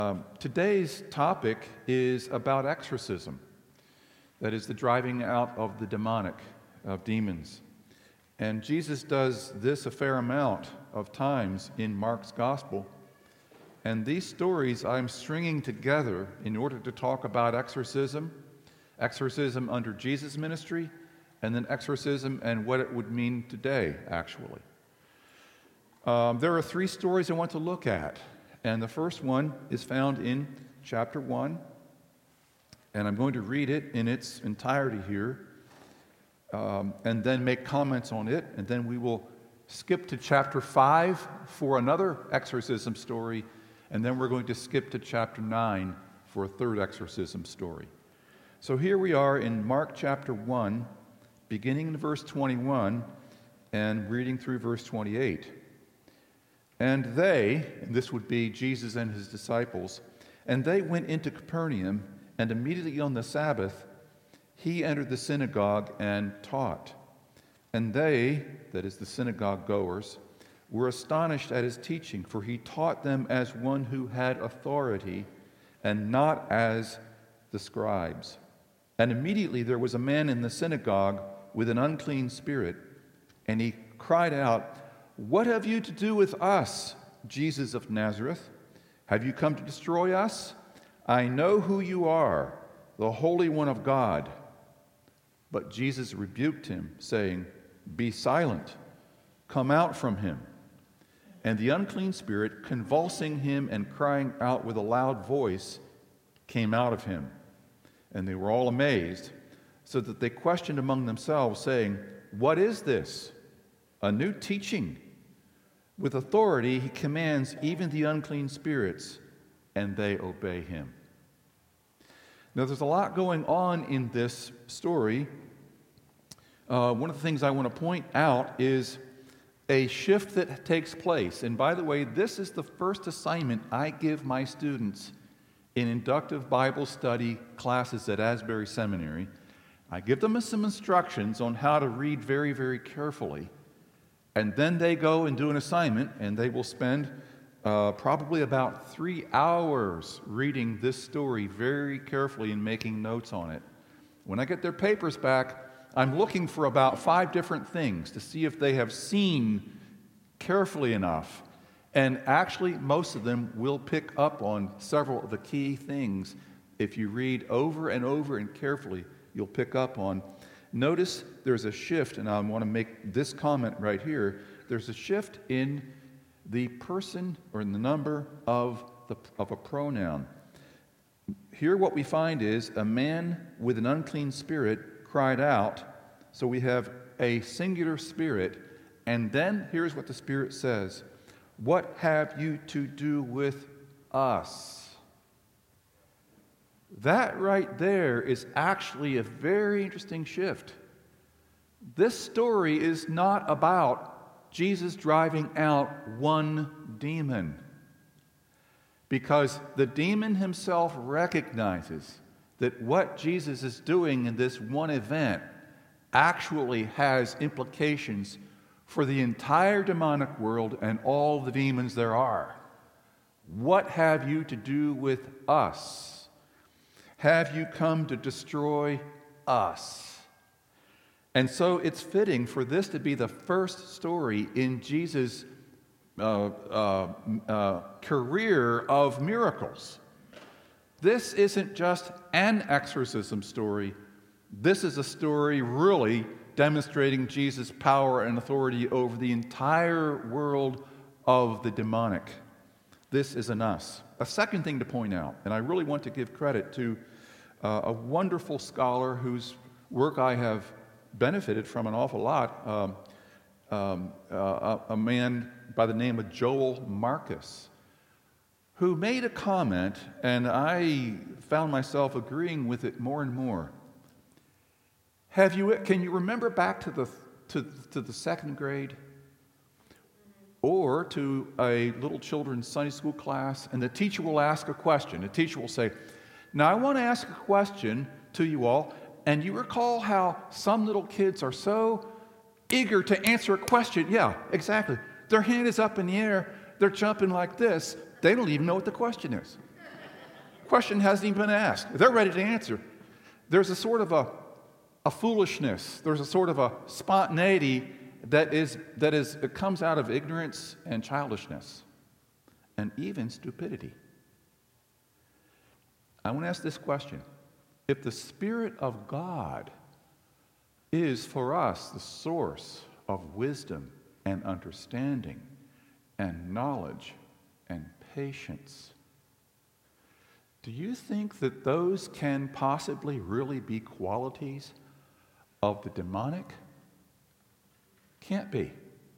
Today's topic is about exorcism. That is the driving out of the demonic, of demons. And Jesus does this a fair amount of times in Mark's gospel. And these stories I'm stringing together in order to talk about exorcism under Jesus' ministry, and then exorcism and what it would mean today, actually. There are three stories I want to look at. And the first one is found in chapter 1. And I'm going to read it in its entirety here, and then make comments on it. And then we will skip to chapter 5 for another exorcism story. And then we're going to skip to chapter 9 for a third exorcism story. So here we are in Mark chapter 1, beginning in verse 21 and reading through verse 28. And they, and this would be Jesus and his disciples, and they went into Capernaum, and immediately on the Sabbath, he entered the synagogue and taught. And they, that is the synagogue goers, were astonished at his teaching, for he taught them as one who had authority, and not as the scribes. And immediately there was a man in the synagogue with an unclean spirit, and he cried out, "What have you to do with us, Jesus of Nazareth? Have you come to destroy us? I know who you are, the Holy One of God." But Jesus rebuked him, saying, "Be silent, come out from him." And the unclean spirit, convulsing him and crying out with a loud voice, came out of him. And they were all amazed, so that they questioned among themselves, saying, "What is this? A new teaching. With authority he commands even the unclean spirits, and they obey him." Now there's a lot going on in this story. One of the things I want to point out is a shift that takes place. And by the way, this is the first assignment I give my students in inductive Bible study classes at Asbury Seminary. I give them some instructions on how to read very, very carefully. And then they go and do an assignment, and they will spend probably about 3 hours reading this story very carefully and making notes on it. When I get their papers back, I'm looking for about 5 different things to see if they have seen carefully enough. And actually, most of them will pick up on several of the key things. If you read over and over and carefully, you'll pick up on. Notice there's a shift, and I want to make this comment right here. There's a shift in the person or in the number of a pronoun. Here what we find is a man with an unclean spirit cried out. So we have a singular spirit, and then here's what the spirit says. "What have you to do with us?" That right there is actually a very interesting shift. This story is not about Jesus driving out one demon, because the demon himself recognizes that what Jesus is doing in this one event actually has implications for the entire demonic world and all the demons there are. What have you to do with us? Have you come to destroy us? And so it's fitting for this to be the first story in Jesus' career of miracles. This isn't just an exorcism story. This is a story really demonstrating Jesus' power and authority over the entire world of the demonic. This is an us. A second thing to point out, and I really want to give credit to a wonderful scholar whose work I have benefited from an awful lot, a man by the name of Joel Marcus, who made a comment, and I found myself agreeing with it more and more. Can you remember back to the second grade, or to a little children's Sunday school class, and the teacher will ask a question. The teacher will say, "Now I want to ask a question to you all, and you recall how some little kids are so eager to answer a question?" Yeah, exactly. Their hand is up in the air. They're jumping like this. They don't even know what the question is. question hasn't even been asked. They're ready to answer. There's a sort of a foolishness. There's a sort of a spontaneity it comes out of ignorance and childishness and even stupidity. I want to ask this question. If the Spirit of God is for us the source of wisdom and understanding and knowledge and patience, do you think that those can possibly really be qualities of the demonic? Can't be.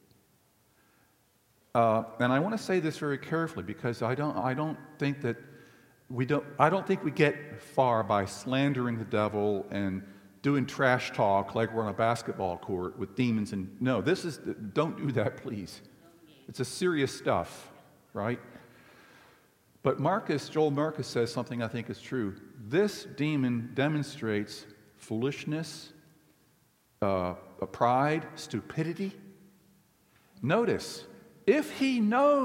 And I want to say this very carefully because I don't think we get far by slandering the devil and doing trash talk like we're on a basketball court with demons. And no, don't do that, please. It's a serious stuff, right? But Joel Marcus says something I think is true. This demon demonstrates foolishness, pride, stupidity. Notice, if the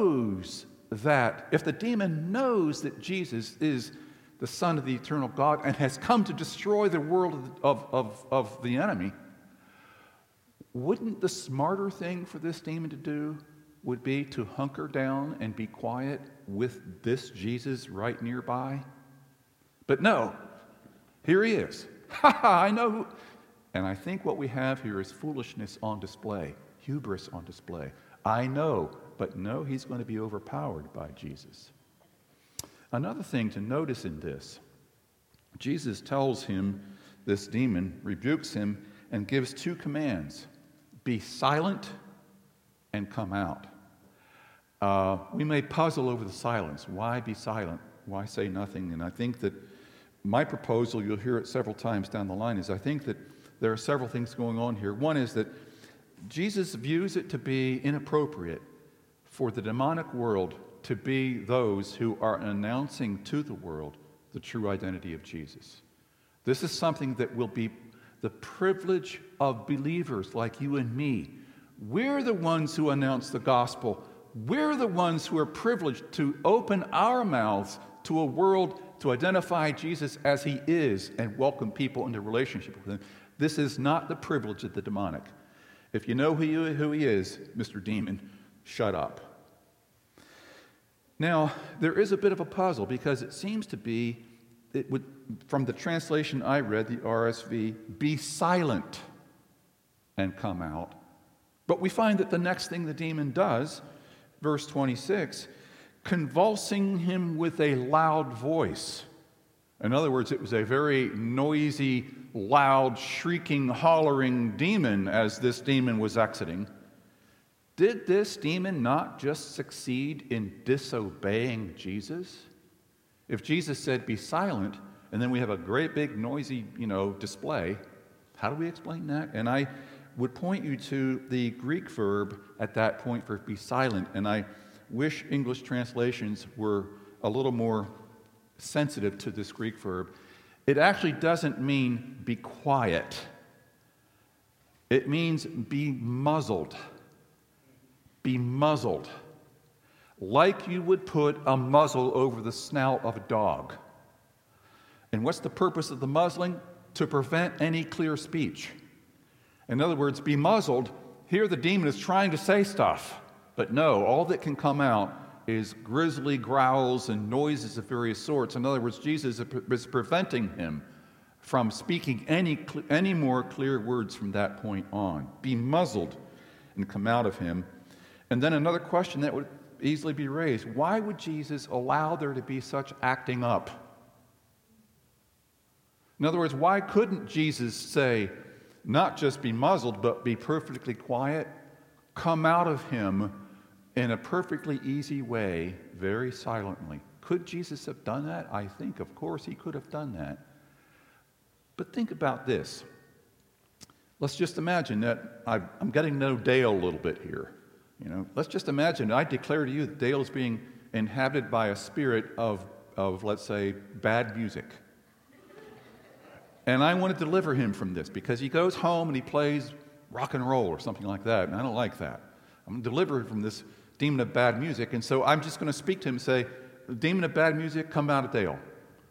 demon knows that Jesus is the Son of the eternal God and has come to destroy the world of the enemy, wouldn't the smarter thing for this demon to do would be to hunker down and be quiet with this Jesus right nearby? But no, here he is. Ha ha, I know. And I think what we have here is foolishness on display, hubris on display. I know, but no, he's going to be overpowered by Jesus. Another thing to notice in this, Jesus tells him, this demon, rebukes him, and gives two commands. Be silent and come out. We may puzzle over the silence. Why be silent? Why say nothing? And I think that my proposal, you'll hear it several times down the line, is I think that there are several things going on here. One is that Jesus views it to be inappropriate for the demonic world to be those who are announcing to the world the true identity of Jesus. This is something that will be the privilege of believers like you and me. We're the ones who announce the gospel. We're the ones who are privileged to open our mouths to a world to identify Jesus as he is and welcome people into relationship with him. This is not the privilege of the demonic. If you know who he is, Mr. Demon, shut up. Now, there is a bit of a puzzle because it seems to be, from the translation I read, the RSV, be silent and come out. But we find that the next thing the demon does, verse 26, convulsing him with a loud voice. In other words, it was a very noisy, loud, shrieking, hollering demon as this demon was exiting. Did this demon not just succeed in disobeying Jesus? If Jesus said, be silent, and then we have a great big noisy, display, how do we explain that? And I would point you to the Greek verb at that point for be silent, and I wish English translations were a little more sensitive to this Greek verb. It actually doesn't mean be quiet. It means be muzzled. Be muzzled. Like you would put a muzzle over the snout of a dog. And what's the purpose of the muzzling? To prevent any clear speech. In other words, be muzzled. Here the demon is trying to say stuff. But no, all that can come out is grisly growls and noises of various sorts. In other words, Jesus is preventing him from speaking any more clear words from that point on. Be muzzled and come out of him. And then another question that would easily be raised, why would Jesus allow there to be such acting up? In other words, why couldn't Jesus say, not just be muzzled, but be perfectly quiet, come out of him in a perfectly easy way, very silently? Could Jesus have done that? I think, of course, he could have done that. But think about this. Let's just imagine that I'm getting to know Dale a little bit here. Let's just imagine I declare to you that Dale is being inhabited by a spirit of let's say, bad music. And I want to deliver him from this because he goes home and he plays rock and roll or something like that, and I don't like that. I'm going to deliver him from this demon of bad music, and so I'm just going to speak to him and say, demon of bad music, come out of Dale.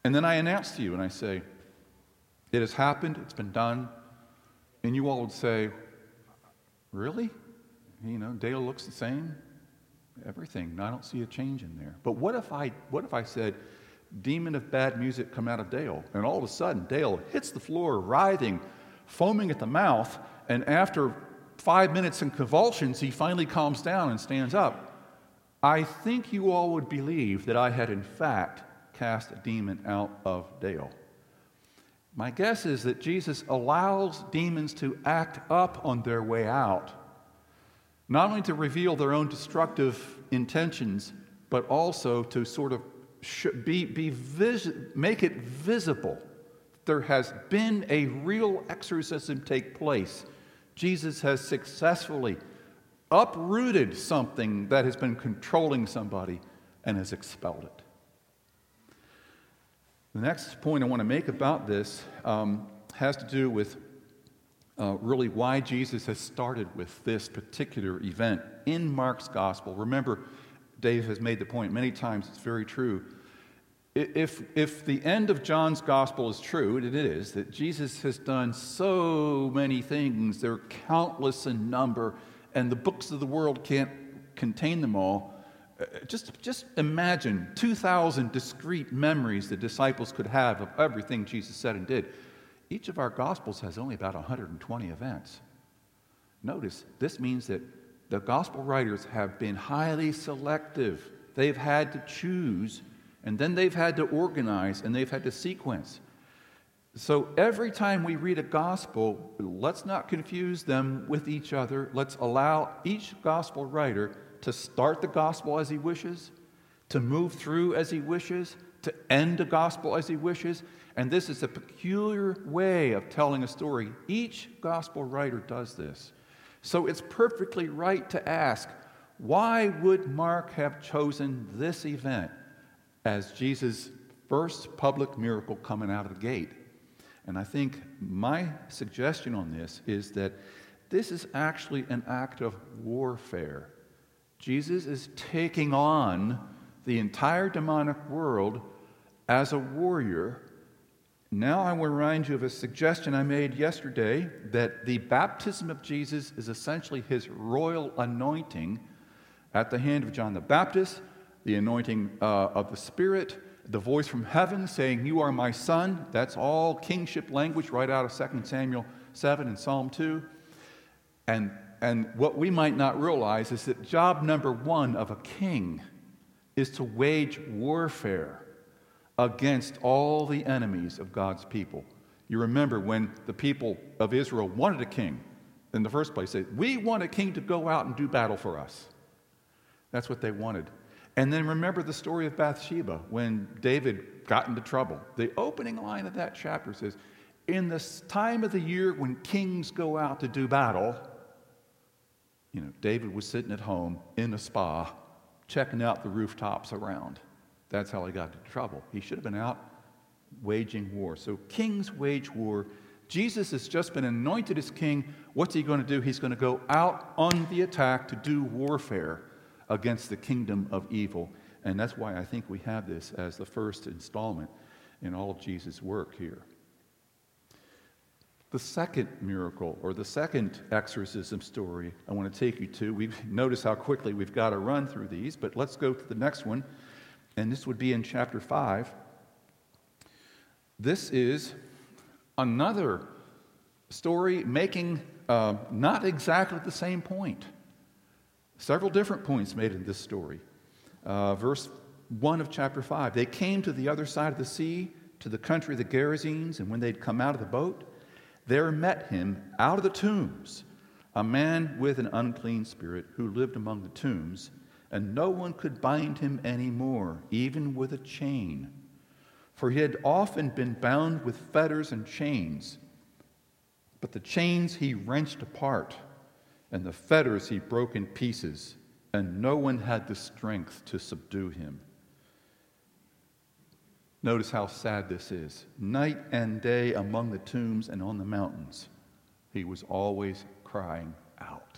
And then I announce to you and I say, it has happened, it's been done. And you all would say, really? Dale looks the same? Everything. I don't see a change in there. But what if I said, demon of bad music come out of Dale, and all of a sudden Dale hits the floor, writhing, foaming at the mouth, and after 5 minutes in convulsions, he finally calms down and stands up. I think you all would believe that I had in fact cast a demon out of Dale. My guess is that Jesus allows demons to act up on their way out, not only to reveal their own destructive intentions, but also to sort of make it visible. There has been a real exorcism take place. Jesus has successfully uprooted something that has been controlling somebody and has expelled it. The next point I want to make about this has to do with really why Jesus has started with this particular event in Mark's gospel. Remember, Dave has made the point many times, it's very true. If the end of John's gospel is true, and it is, that Jesus has done so many things, they're countless in number, and the books of the world can't contain them all. Just imagine 2,000 discrete memories the disciples could have of everything Jesus said and did. Each of our gospels has only about 120 events. Notice, this means that the gospel writers have been highly selective. They've had to choose, and then they've had to organize, and they've had to sequence. So every time we read a gospel, let's not confuse them with each other. Let's allow each gospel writer to start the gospel as he wishes, to move through as he wishes, to end the gospel as he wishes. And this is a peculiar way of telling a story. Each gospel writer does this. So it's perfectly right to ask, why would Mark have chosen this event as Jesus' first public miracle coming out of the gate? And I think my suggestion on this is that this is actually an act of warfare. Jesus is taking on the entire demonic world as a warrior. Now I will remind you of a suggestion I made yesterday, that the baptism of Jesus is essentially his royal anointing at the hand of John the Baptist, the anointing of the Spirit, the voice from heaven saying, "You are my son." That's all kingship language right out of 2 Samuel 7 and Psalm 2. And what we might not realize is that job number one of a king is to wage warfare against all the enemies of God's people. You remember when the people of Israel wanted a king in the first place, they said, "We want a king to go out and do battle for us." That's what they wanted. And then remember the story of Bathsheba when David got into trouble. The opening line of that chapter says, "In this time of the year when kings go out to do battle," David was sitting at home in a spa, checking out the rooftops around. That's how he got into trouble. He should have been out waging war. So kings wage war. Jesus has just been anointed as king. What's he going to do? He's going to go out on the attack to do warfare against the kingdom of evil. And that's why I think we have this as the first installment in all of Jesus' work here. The second miracle, or the second exorcism story I want to take you to, notice how quickly we've got to run through these, but let's go to the next one, and this would be in chapter 5. This is another story making not exactly the same point. Several different points made in this story. Verse 1 of chapter 5, they came to the other side of the sea, to the country of the Gerasenes, and when they'd come out of the boat, there met him out of the tombs a man with an unclean spirit who lived among the tombs, and no one could bind him any more, even with a chain. For he had often been bound with fetters and chains, but the chains he wrenched apart, and the fetters he broke in pieces, and no one had the strength to subdue him. Notice how sad this is. Night and day among the tombs and on the mountains, he was always crying out,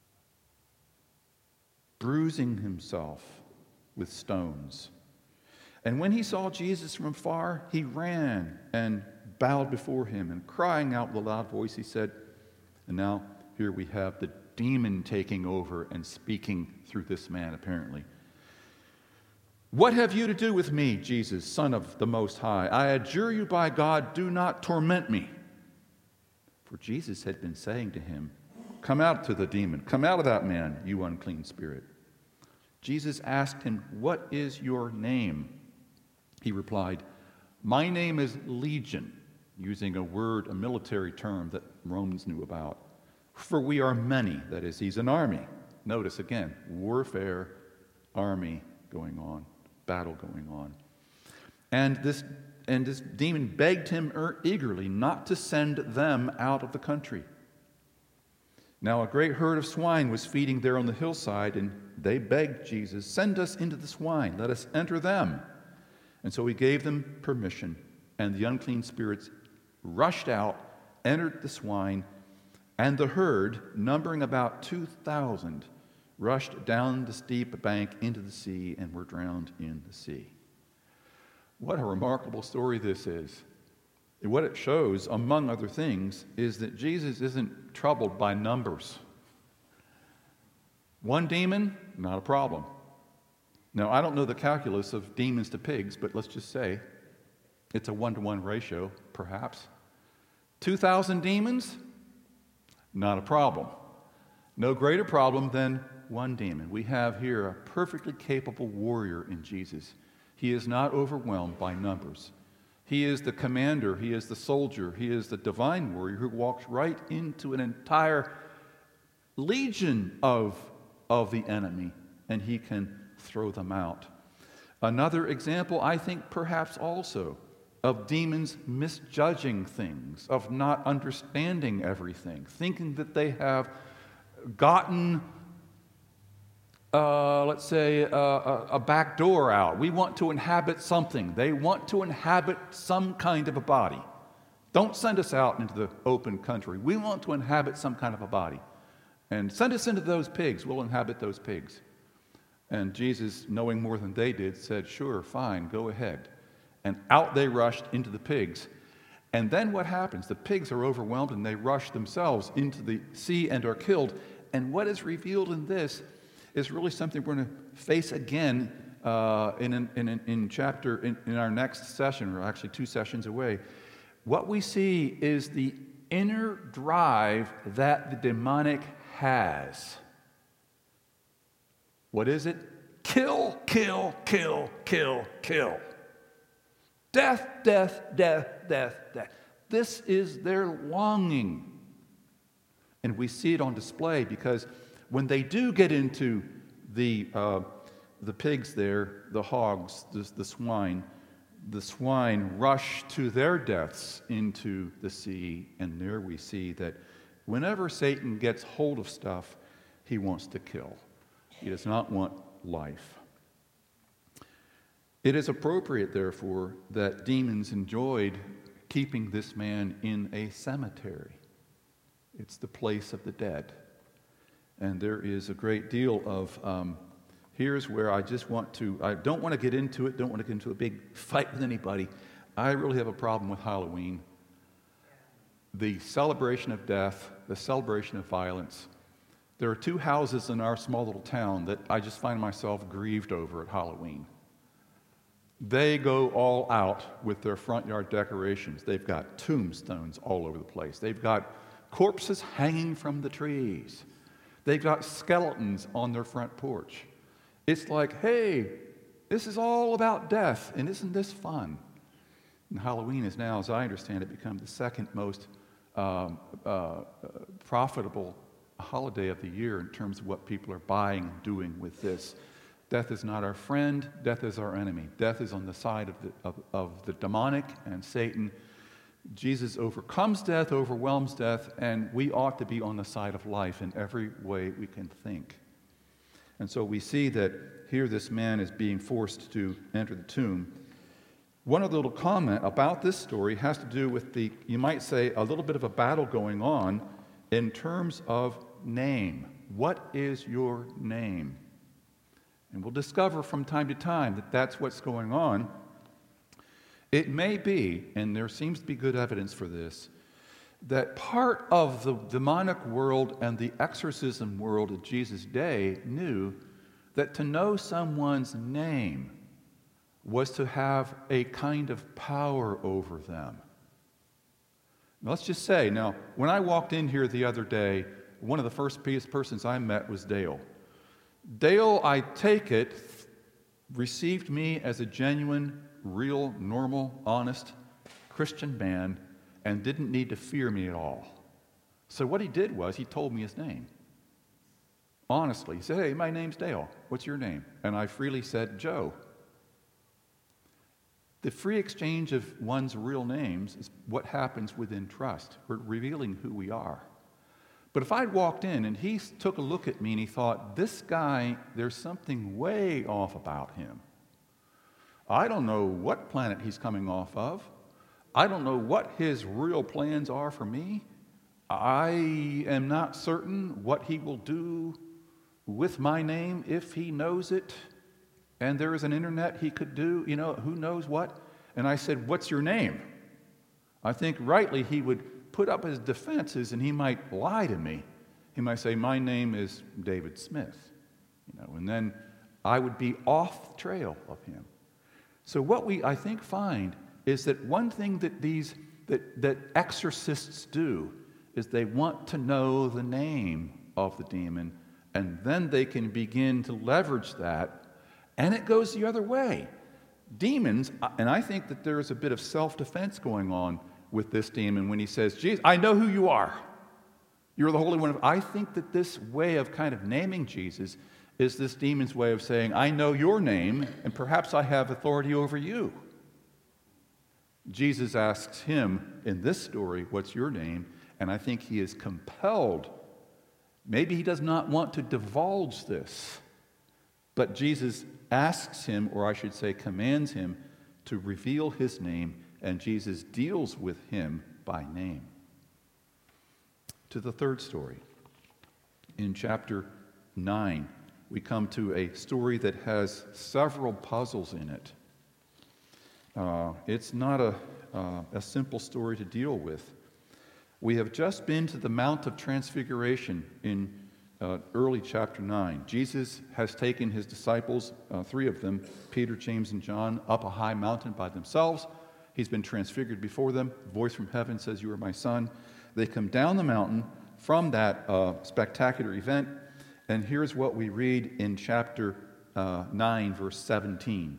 bruising himself with stones. And when he saw Jesus from afar, he ran and bowed before him, and crying out with a loud voice, he said, and now here we have the demon taking over and speaking through this man, apparently. "What have you to do with me, Jesus, Son of the Most High? I adjure you by God, do not torment me." For Jesus had been saying to him, "Come out," to the demon, "come out of that man, you unclean spirit." Jesus asked him, "What is your name?" He replied, "My name is Legion," using a word, a military term that Romans knew about. "For we are many," that is, he's an army. Notice again, warfare, army going on, battle going on. And this demon begged him eagerly not to send them out of the country. Now a great herd of swine was feeding there on the hillside, and they begged Jesus, "Send us into the swine, let us enter them." And so he gave them permission, and the unclean spirits rushed out, entered the swine, and the herd, numbering about 2,000, rushed down the steep bank into the sea and were drowned in the sea. What a remarkable story this is. And what it shows, among other things, is that Jesus isn't troubled by numbers. One demon, not a problem. Now, I don't know the calculus of demons to pigs, but let's just say it's a 1-to-1 ratio, perhaps. 2,000 demons, not a problem. No greater problem than one demon. We have here a perfectly capable warrior in Jesus. He is not overwhelmed by numbers. He is the commander, he is the soldier, he is the divine warrior who walks right into an entire legion of the enemy, and he can throw them out. Another example, I think, perhaps also, of demons misjudging things, of not understanding everything, thinking that they have gotten, let's say, a back door out. We want to inhabit something. They want to inhabit some kind of a body. Don't send us out into the open country. We want to inhabit some kind of a body. And send us into those pigs. We'll inhabit those pigs. And Jesus, knowing more than they did, said, "Sure, fine, go ahead." And out they rushed into the pigs. And then what happens? The pigs are overwhelmed and they rush themselves into the sea and are killed. And what is revealed in this is really something we're going to face again in our next session, or actually 2 sessions away. What we see is the inner drive that the demonic has. What is it? Kill, kill, kill, kill, kill. Death, death, death, death, death. This is their longing. And we see it on display because when they do get into the pigs there, the hogs, the swine rush to their deaths into the sea. And there we see that whenever Satan gets hold of stuff, he wants to kill. He does not want life. It is appropriate, therefore, that demons enjoyed keeping this man in a cemetery. It's the place of the dead. And there is a great deal of, here's where I don't want to get into it, don't want to get into a big fight with anybody. I really have a problem with Halloween. The celebration of death, the celebration of violence. There are 2 houses in our small little town that I just find myself grieved over at Halloween. They go all out with their front yard decorations. They've got tombstones all over the place. They've got corpses hanging from the trees. They've got skeletons on their front porch. It's like, hey, this is all about death, and isn't this fun? And Halloween is now, as I understand it, become the second most profitable holiday of the year in terms of what people are buying and doing with this. Death is not our friend. Death is our enemy. Death is on the side of the demonic and Satan. Jesus overcomes death, overwhelms death, and we ought to be on the side of life in every way we can think. And so we see that here this man is being forced to enter the tomb. One other little comment about this story has to do with you might say, a little bit of a battle going on in terms of name. What is your name? and we'll discover from time to time that that's what's going on, it may be, and there seems to be good evidence for this, that part of the demonic world and the exorcism world of Jesus' day knew that to know someone's name was to have a kind of power over them. Now, let's just say, now, when I walked in here the other day, one of the first persons I met was Dale. Dale, I take it, received me as a genuine, real, normal, honest Christian man and didn't need to fear me at all. So what he did was he told me his name. Honestly, he said, "Hey, my name's Dale. What's your name?" And I freely said, "Joe." The free exchange of one's real names is what happens within trust. We're revealing who we are. But if I'd walked in and he took a look at me and he thought, "This guy, there's something way off about him. I don't know what planet he's coming off of. I don't know what his real plans are for me. I am not certain what he will do with my name if he knows it. And there is an internet he could do, who knows what." And I said, "What's your name?" I think rightly he would put up his defenses and he might lie to me. He might say, "My name is David Smith," and then I would be off the trail of him. So what we, I think, find is that one thing that exorcists do is they want to know the name of the demon, and then they can begin to leverage that, and it goes the other way. Demons, and I think that there is a bit of self-defense going on with this demon when he says, "Jesus, I know who you are. You're the Holy One." I think that this way of kind of naming Jesus is this demon's way of saying, "I know your name, and perhaps I have authority over you." Jesus asks him in this story, "What's your name?" And I think he is compelled. Maybe he does not want to divulge this, but Jesus asks him, or I should say commands him, to reveal his name, and Jesus deals with him by name. To the third story. In chapter 9, we come to a story that has several puzzles in it. It's not a simple story to deal with. We have just been to the Mount of Transfiguration in early chapter 9. Jesus has taken his disciples, three of them, Peter, James, and John, up a high mountain by themselves. He's been transfigured before them. A voice from heaven says, "You are my son." They come down the mountain from that spectacular event, and here's what we read in chapter 9, verse 17.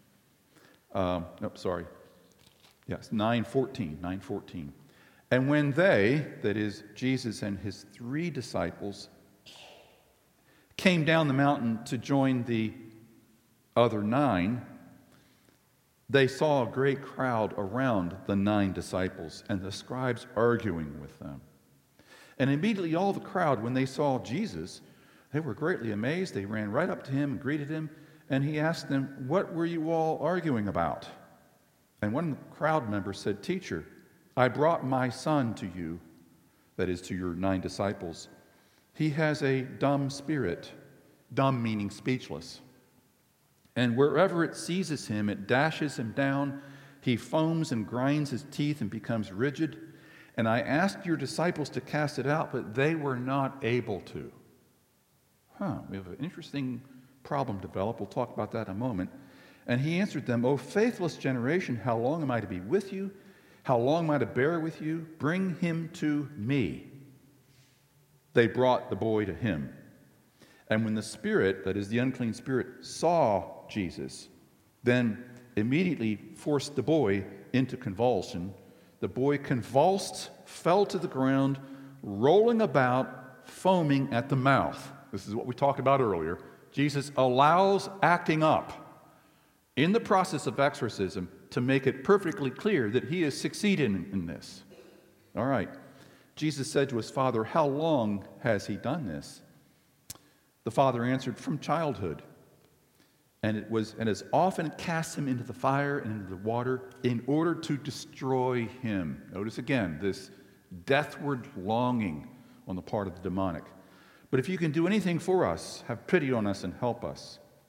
9:14. "And when they," that is Jesus and his three disciples, "came down the mountain to join the other 9, they saw a great crowd around the 9 disciples and the scribes arguing with them. And immediately all the crowd, when they saw Jesus, they were greatly amazed. They ran right up to him and greeted him. And he asked them, 'What were you all arguing about?' And one of the crowd members said, 'Teacher, I brought my son to you,'" that is, to your 9 disciples. "He has a dumb spirit," dumb meaning speechless. "And wherever it seizes him, it dashes him down. He foams and grinds his teeth and becomes rigid. And I asked your disciples to cast it out, but they were not able to." We have an interesting problem developed. We'll talk about that in a moment. "And he answered them, 'O faithless generation, how long am I to be with you? How long am I to bear with you? Bring him to me.' They brought the boy to him. And when the spirit, that is the unclean spirit, saw Jesus, then immediately forced the boy into convulsion. The boy convulsed, fell to the ground, rolling about, foaming at the mouth." This is what we talked about earlier. Jesus allows acting up in the process of exorcism to make it perfectly clear that he is succeeding in this. All right. Jesus said to his father, "How long has he done this?" The father answered, "From childhood. And has often cast him into the fire and into the water in order to destroy him." Notice again this deathward longing on the part of the demonic. "But if you can do anything for us, have pity on us and help us."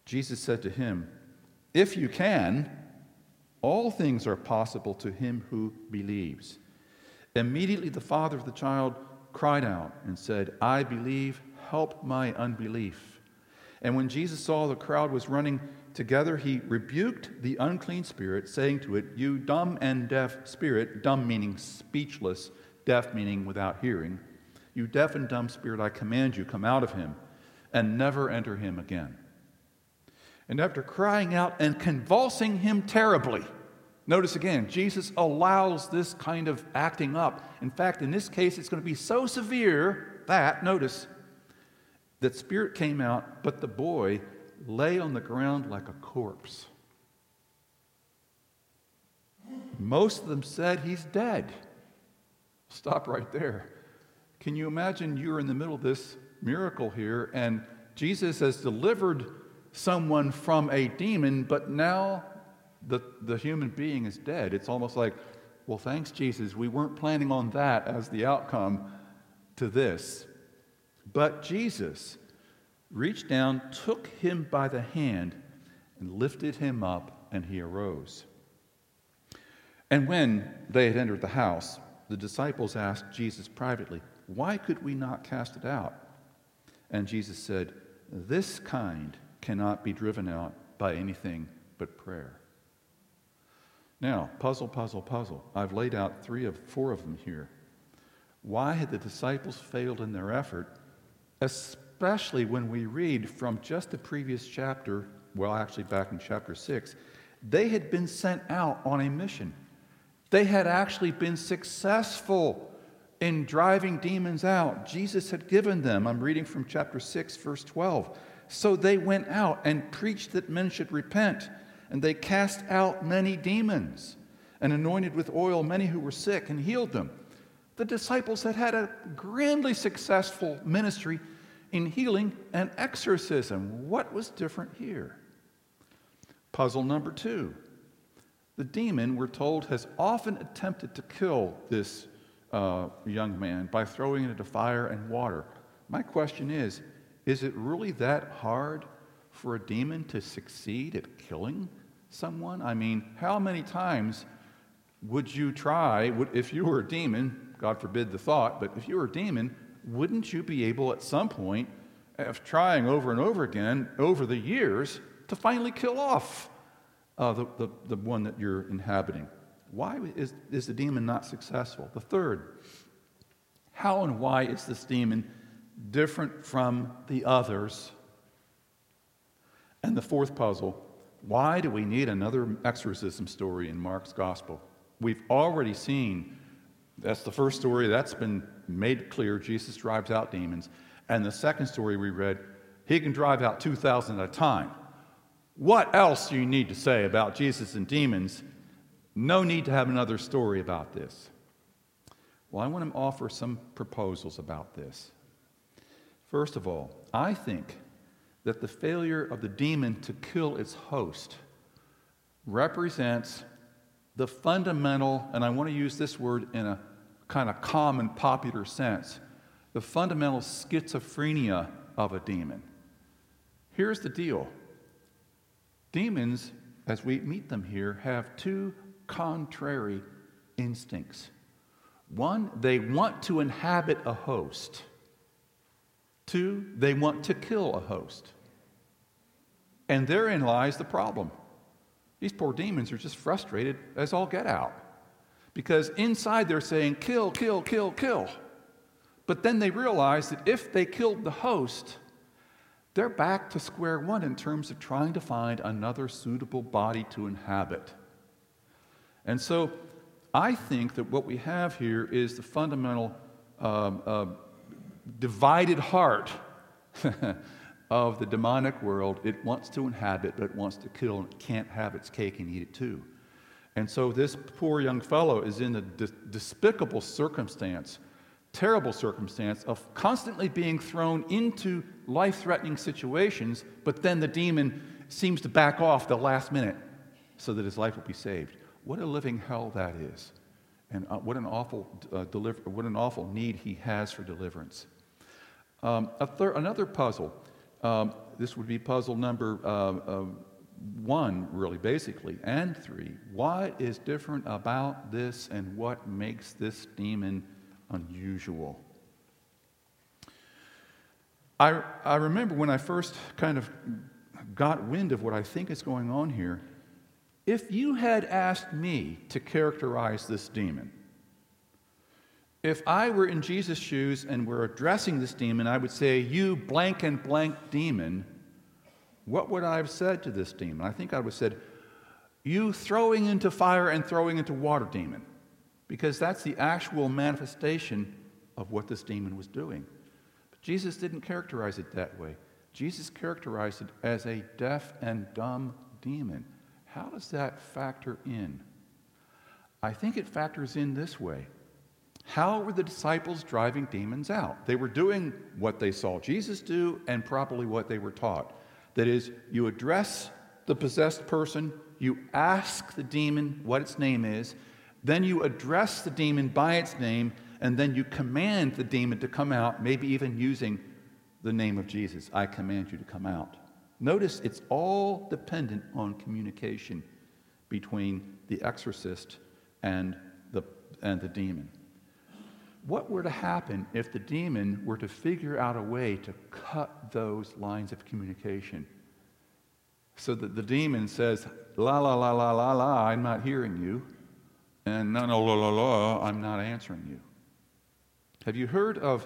Jesus said to him, "If you can, all things are possible to him who believes." Immediately the father of the child cried out and said, "I believe, help my unbelief." And when Jesus saw the crowd was running together, he rebuked the unclean spirit, saying to it, "You dumb and deaf spirit," dumb meaning speechless, deaf meaning without hearing, "you deaf and dumb spirit, I command you, come out of him and never enter him again." And after crying out and convulsing him terribly, notice again, Jesus allows this kind of acting up. In fact, in this case, it's going to be so severe that, notice, that spirit came out, but the boy lay on the ground like a corpse. Most of them said he's dead. Stop right there. Can you imagine you're in the middle of this miracle here, and Jesus has delivered someone from a demon, but now the human being is dead. It's almost like, well, thanks, Jesus. We weren't planning on that as the outcome to this. But Jesus reached down, took him by the hand, and lifted him up, and he arose. And when they had entered the house, the disciples asked Jesus privately, "Why could we not cast it out?" And Jesus said, "This kind cannot be driven out by anything but prayer." Now, puzzle, puzzle, puzzle. I've laid out 3 of 4 of them here. Why had the disciples failed in their effort, especially when we read from just the previous chapter, well, actually back in chapter 6, they had been sent out on a mission. They had actually been successful in driving demons out. Jesus had given them, I'm reading from chapter 6, verse 12. So they went out and preached that men should repent, and they cast out many demons and anointed with oil many who were sick and healed them. The disciples had had a grandly successful ministry in healing and exorcism. What was different here? Puzzle number 2. The demon, we're told, has often attempted to kill this young man by throwing it into fire and water. My question is it really that hard for a demon to succeed at killing someone? I mean, how many times would you try, if you were a demon, God forbid the thought, but if you were a demon, wouldn't you be able at some point, of trying over and over again over the years, to finally kill off the one that you're inhabiting? Why is the demon not successful? The third, how and why is this demon different from the others? And the fourth puzzle, why do we need another exorcism story in Mark's gospel? We've already seen, that's the first story, that's been made clear, Jesus drives out demons. And the second story we read, he can drive out 2,000 at a time. What else do you need to say about Jesus and demons? No need to have another story about this. Well, I want to offer some proposals about this. First of all, I think that the failure of the demon to kill its host represents the fundamental, and I want to use this word in a kind of common, popular sense, the fundamental schizophrenia of a demon. Here's the deal. Demons, as we meet them here, have 2 contrary instincts. One, they want to inhabit a host. 2, they want to kill a host. And therein lies the problem. These poor demons are just frustrated as all get out. Because inside they're saying, kill, kill, kill, kill. But then they realize that if they killed the host, they're back to square one in terms of trying to find another suitable body to inhabit. And so I think that what we have here is the fundamental divided heart of the demonic world. It wants to inhabit, but it wants to kill, and it can't have its cake and eat it too. And so this poor young fellow is in the despicable circumstance, terrible circumstance of constantly being thrown into life-threatening situations, but then the demon seems to back off the last minute so that his life will be saved. What a living hell that is, and what an awful need he has for deliverance. Another puzzle. This would be puzzle number 1, really, basically, and 3. What is different about this, and what makes this demon unusual? I remember when I first kind of got wind of what I think is going on here. If you had asked me to characterize this demon, if I were in Jesus' shoes and were addressing this demon, I would say, "You blank and blank demon," what would I have said to this demon? I think I would have said, "You throwing into fire and throwing into water demon," because that's the actual manifestation of what this demon was doing. But Jesus didn't characterize it that way. Jesus characterized it as a deaf and dumb demon. How does that factor in? I think it factors in this way. How were the disciples driving demons out? They were doing what they saw Jesus do and probably what they were taught. That is, you address the possessed person, you ask the demon what its name is, then you address the demon by its name, and then you command the demon to come out, maybe even using the name of Jesus. I command you to come out. Notice it's all dependent on communication between the exorcist and the demon. What were to happen if the demon were to figure out a way to cut those lines of communication so that the demon says, "La, la, la, la, la, la, I'm not hearing you," and "No, no, la, la, la, I'm not answering you"? Have you heard of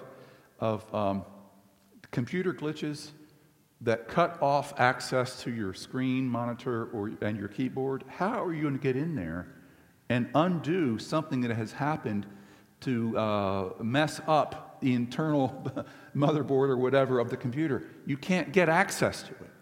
computer glitches that cut off access to your screen monitor and your keyboard? How are you going to get in there and undo something that has happened to mess up the internal motherboard or whatever of the computer? You can't get access to it.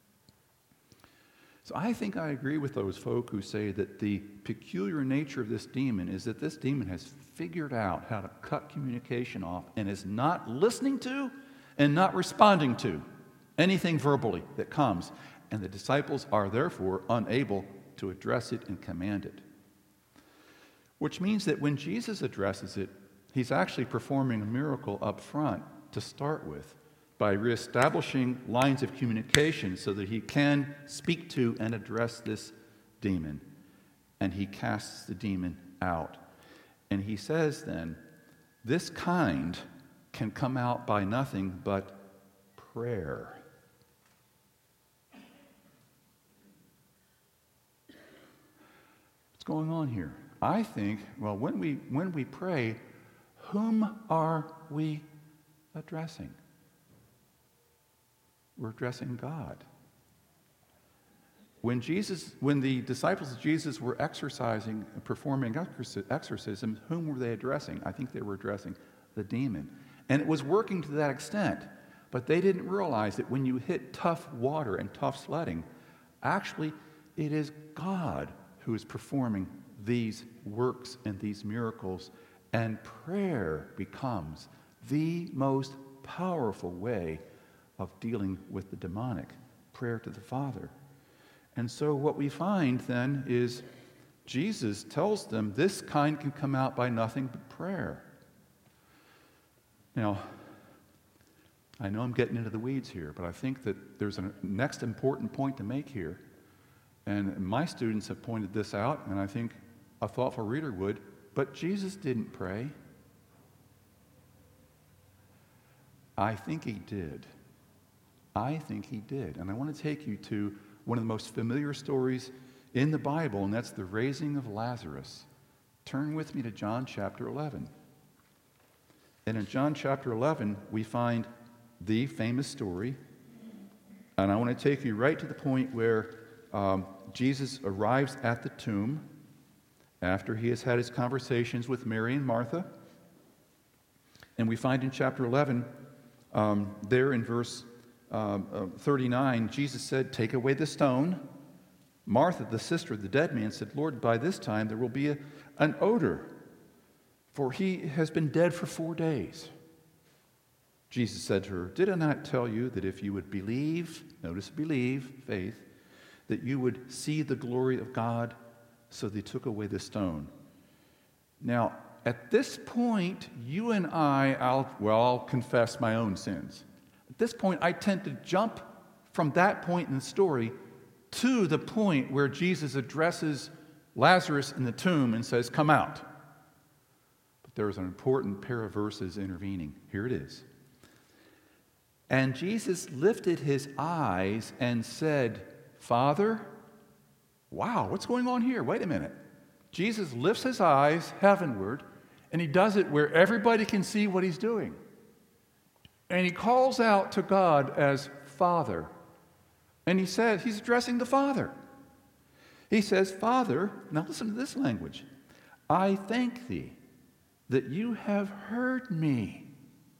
So I think I agree with those folk who say that the peculiar nature of this demon is that this demon has figured out how to cut communication off and is not listening to and not responding to anything verbally that comes. And the disciples are therefore unable to address it and command it. Which means that when Jesus addresses it, he's actually performing a miracle up front to start with by reestablishing lines of communication so that he can speak to and address this demon. And he casts the demon out. And he says then, this kind can come out by nothing but prayer. What's going on here? I think, well, when we pray, whom are we addressing? We're addressing God. When the disciples of Jesus were performing exorcism, whom were they addressing? I think they were addressing the demon. And it was working to that extent, but they didn't realize that when you hit tough water and tough sledding, actually it is God who is performing these works and these miracles, and prayer becomes the most powerful way of dealing with the demonic, prayer to the Father. And so what we find then is Jesus tells them this kind can come out by nothing but prayer. Now, I know I'm getting into the weeds here, but I think that there's a next important point to make here. And my students have pointed this out, and I think a thoughtful reader would, but Jesus didn't pray. I think he did. I think he did. And I want to take you to one of the most familiar stories in the Bible, and that's the raising of Lazarus. Turn with me to John chapter 11. And in John chapter 11, we find the famous story. And I want to take you right to the point where Jesus arrives at the tomb after he has had his conversations with Mary and Martha. And we find in chapter 11, there in verse 39, Jesus said, "Take away the stone." Martha, the sister of the dead man, said, "Lord, by this time there will be an odor, for he has been dead for 4 days." Jesus said to her, "Did I not tell you that if you would believe," notice believe, faith, "that you would see the glory of God?" So they took away the stone. Now, at this point, you and I'll confess my own sins. this point, I tend to jump from that point in the story to the point where Jesus addresses Lazarus in the tomb and says, "Come out." But there is an important pair of verses intervening. Here it is. "And Jesus lifted his eyes and said, 'Father,'" wow, what's going on here? Wait a minute. Jesus lifts his eyes heavenward, and he does it where everybody can see what he's doing. And he calls out to God as Father. And he says, he's addressing the Father. He says, "Father," now listen to this language, "I thank thee that you have heard me."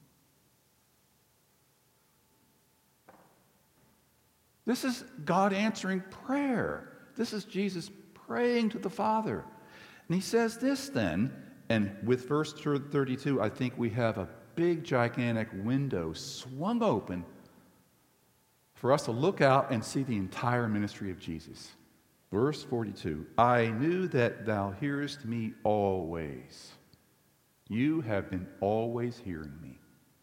This is God answering prayer. This is Jesus praying to the Father. And he says this then, and with verse 32, I think we have a big, gigantic window swung open for us to look out and see the entire ministry of Jesus. Verse 42, "I knew that thou hearest me always. You have been always hearing me."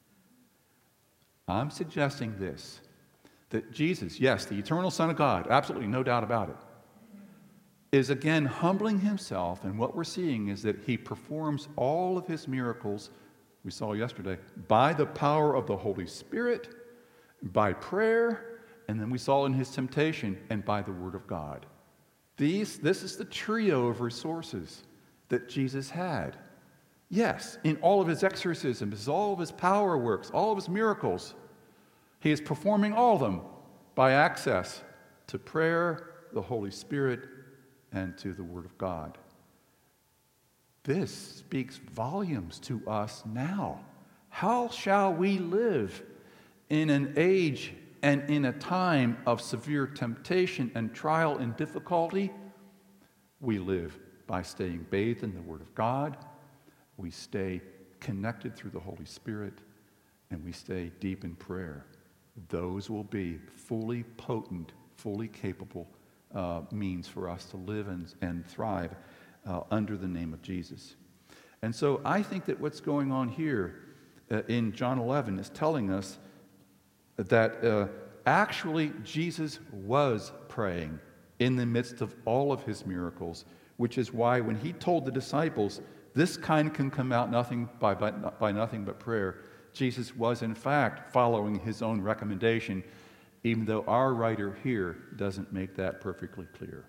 I'm suggesting this, that Jesus, yes, the eternal Son of God, absolutely no doubt about it, is again humbling himself, and what we're seeing is that he performs all of his miracles, we saw yesterday, by the power of the Holy Spirit, by prayer, and then we saw in his temptation, and by the Word of God. This is the trio of resources that Jesus had. Yes, in all of his exorcisms, all of his power works, all of his miracles, he is performing all of them by access to prayer, the Holy Spirit, and to the Word of God. This speaks volumes to us now. How shall we live in an age and in a time of severe temptation and trial and difficulty? We live by staying bathed in the Word of God. We stay connected through the Holy Spirit, and we stay deep in prayer. Those will be fully potent, fully capable means for us to live and thrive under the name of Jesus. And so I think that what's going on here in John 11 is telling us that actually Jesus was praying in the midst of all of his miracles, which is why when he told the disciples, "This kind can come out nothing by nothing but prayer," Jesus was in fact following his own recommendation, even though our writer here doesn't make that perfectly clear.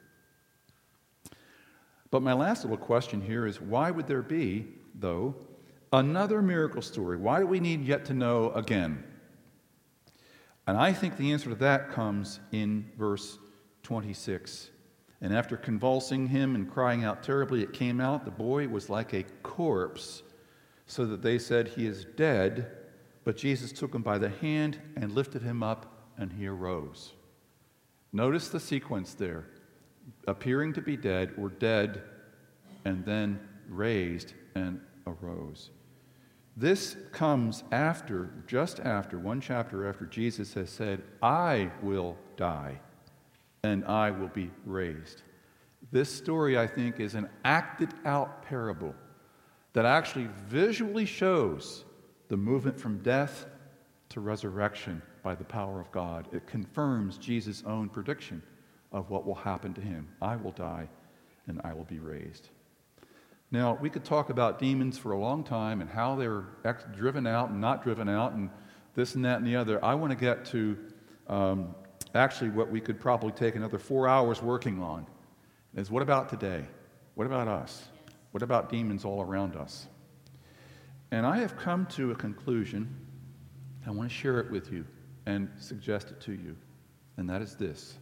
But my last little question here is, why would there be, though, another miracle story? Why do we need yet to know again? And I think the answer to that comes in verse 26. "And after convulsing him and crying out terribly, it came out, the boy was like a corpse, so that they said, 'He is dead.' But Jesus took him by the hand and lifted him up, and he arose." Notice the sequence there. Appearing to be dead, or dead, and then raised and arose. This comes after, just after, one chapter after Jesus has said, "I will die, and I will be raised." This story, I think, is an acted out parable that actually visually shows the movement from death to resurrection by the power of God. It confirms Jesus' own prediction of what will happen to him. "I will die, and I will be raised." Now, we could talk about demons for a long time and how they're driven out and not driven out and this and that and the other. I want to get to actually what we could probably take another 4 hours working on, is what about today? What about us? What about demons all around us? And I have come to a conclusion. I want to share it with you and suggest it to you, and that is this.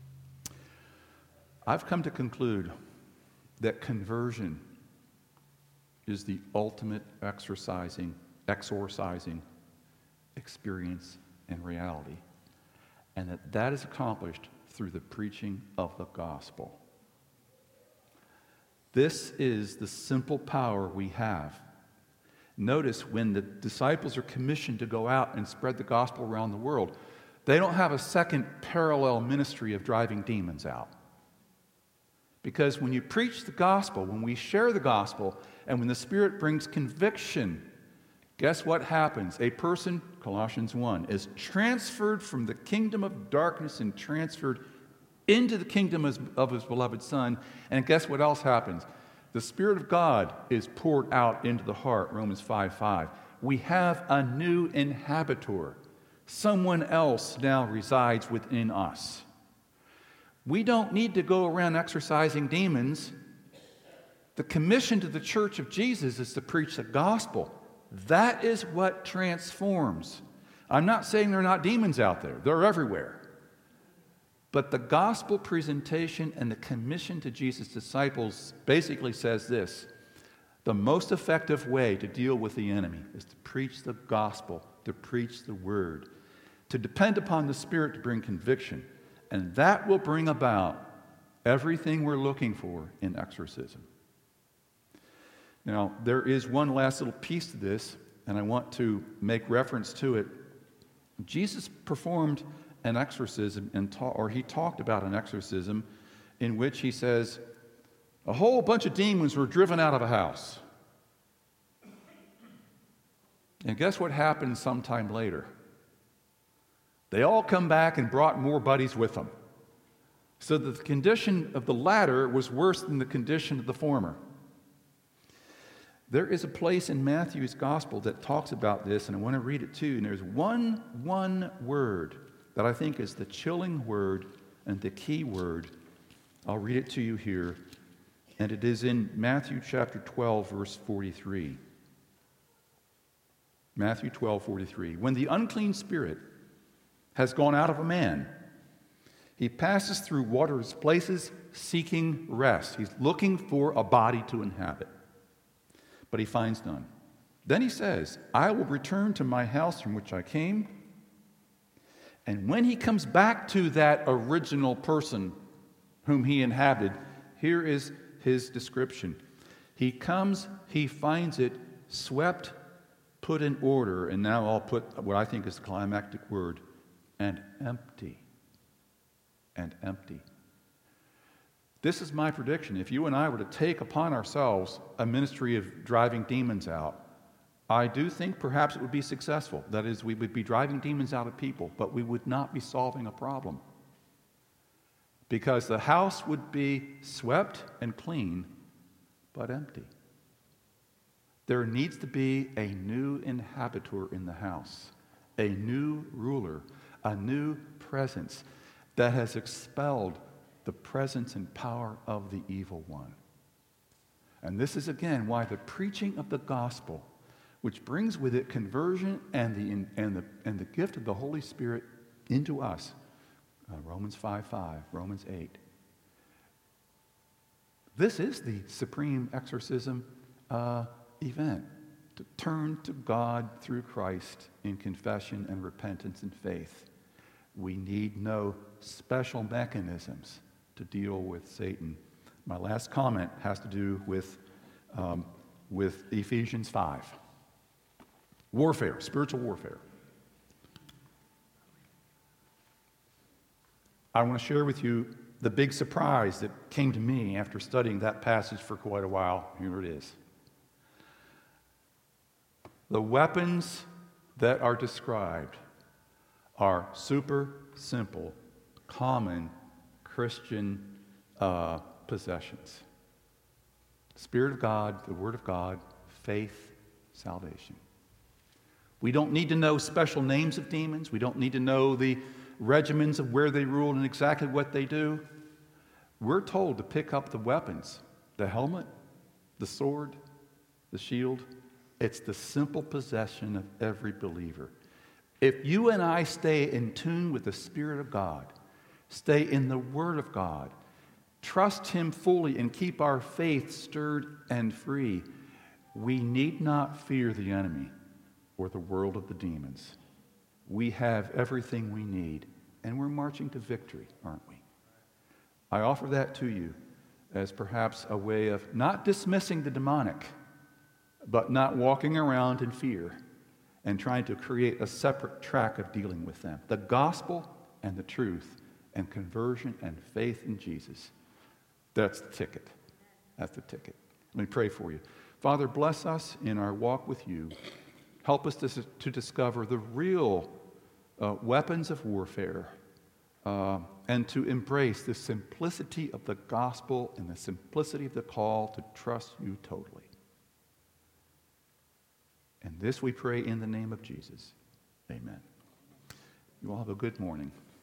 I've come to conclude that conversion is the ultimate exorcising experience and reality, and that is accomplished through the preaching of the gospel. This is the simple power we have. Notice when the disciples are commissioned to go out and spread the gospel around the world, they don't have a second parallel ministry of driving demons out. Because when you preach the gospel, when we share the gospel, and when the Spirit brings conviction Guess what happens? A person, Colossians 1, is transferred from the kingdom of darkness and transferred into the kingdom of his beloved Son. And guess what else happens? The Spirit of God is poured out into the heart, Romans 5:5. We have a new inhabitor. Someone else now resides within us. We don't need to go around exorcising demons. The commission to the church of Jesus is to preach the gospel. That is what transforms. I'm not saying there are not demons out there. They're everywhere. But the gospel presentation and the commission to Jesus' disciples basically says this: the most effective way to deal with the enemy is to preach the gospel, to preach the word, to depend upon the Spirit to bring conviction. And that will bring about everything we're looking for in exorcism. Now, there is one last little piece to this, and I want to make reference to it. Jesus performed an exorcism, he talked about an exorcism in which he says, a whole bunch of demons were driven out of a house. And guess what happened sometime later? They all come back and brought more buddies with them, so that the condition of the latter was worse than the condition of the former. There is a place in Matthew's gospel that talks about this, and I want to read it too. And there's one word that I think is the chilling word and the key word. I'll read it to you here, and it is in Matthew chapter 12, verse 43. Matthew 12:43. When the unclean spirit has gone out of a man, he passes through waterless places seeking rest. He's looking for a body to inhabit, but he finds none. Then he says, I will return to my house from which I came. And when he comes back to that original person whom he inhabited, here is his description. He comes, he finds it swept, put in order, and now I'll put what I think is the climactic word, and empty. And empty. This is my prediction. If you and I were to take upon ourselves a ministry of driving demons out, I do think perhaps it would be successful. That is, we would be driving demons out of people, but we would not be solving a problem. Because the house would be swept and clean, but empty. There needs to be a new inhabitor in the house, a new ruler, a new presence that has expelled the presence and power of the evil one. And this is again why the preaching of the gospel, which brings with it conversion and the gift of the Holy Spirit into us, Romans 5:5, Romans 8. This is the supreme exorcism event, to turn to God through Christ in confession and repentance and faith. We need no special mechanisms to deal with Satan. My last comment has to do with Ephesians 5. Warfare, spiritual warfare. I want to share with you the big surprise that came to me after studying that passage for quite a while. Here it is. The weapons that are described are super simple, common Christian possessions. Spirit of God, the Word of God, faith, salvation. We don't need to know special names of demons. We don't need to know the regimens of where they rule and exactly what they do. We're told to pick up the weapons, the helmet, the sword, the shield. It's the simple possession of every believer. If you and I stay in tune with the Spirit of God, stay in the Word of God, trust Him fully, and keep our faith stirred and free, we need not fear the enemy or the world of the demons. We have everything we need, and we're marching to victory, aren't we? I offer that to you as perhaps a way of not dismissing the demonic, but not walking around in fear and trying to create a separate track of dealing with them. The gospel and the truth and conversion and faith in Jesus, that's the ticket. That's the ticket. Let me pray for you. Father, bless us in our walk with you. Help us to discover the real weapons of warfare and to embrace the simplicity of the gospel and the simplicity of the call to trust you totally. And this we pray in the name of Jesus. Amen. You all have a good morning.